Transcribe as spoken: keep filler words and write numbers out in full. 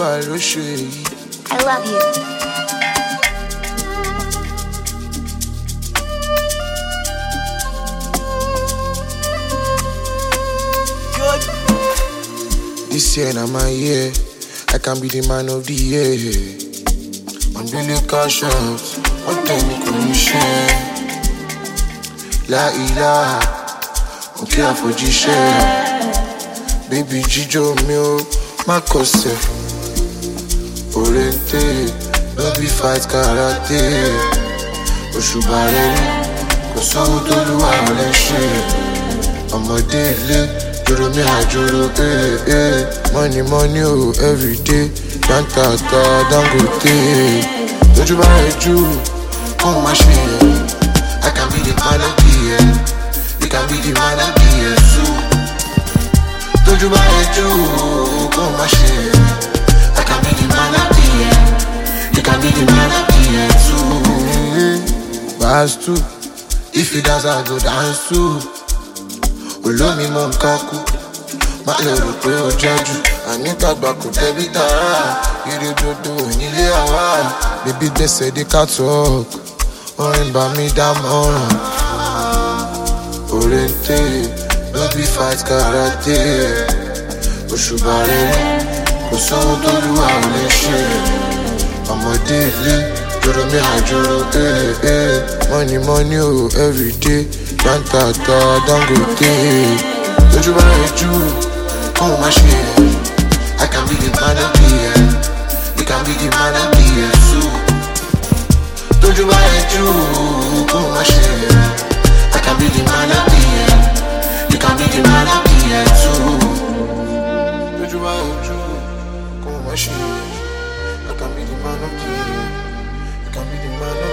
Olúwa ló ṣe èyí. I love you. This year na my year, I can be the man of the year. I'm really cash out, what time you can share? La ilaha, okay I for share. Baby Jijo mio, my cose. Oriente, baby fight karate. Oshubare, koso toluwa le she. Ọmọdé ilé, joro mi ajoro, eh eh. Money money oh every day, Jantata Dangote. Tójú bá rẹ̀ jù, kàn má ṣe yẹ. I can be the man of the year, you can be the man of the year too. Tójú bá rẹ̀ jù, kàn má ṣe yẹ. I can be the man of the year, you can be the man of the year too. Pass two, if you dance I go dance too. Olómi mọ̀ nǹkan kú, má lè rò pé ó jẹ́jú. Àníkàgbà kò tẹ́bí tààrà, eré dodo nílé àwa. Bébí gbèsè dé ká talk, orin bá mi dámọ̀ràn. Oriente, baby fight karate. Òṣùbà rere, kò sóhun t'Olúwa ò lè ṣe. Ọmọdé ilé, joro mi àjòrò, eh eh. Money money oh every day, Jantata Dangote. Tójú bá rẹ̀ jù, kàn má ṣe yẹ. I can be the man of the year, you can be the man of the year too. Tójú bá rẹ̀ jù, kàn má ṣe yẹ. I can be the man of the year, you can be the man of the year too. Tójú bá rẹ̀ jù, kàn má ṣe yẹ. I can be the man of the year, you can be the man of the year.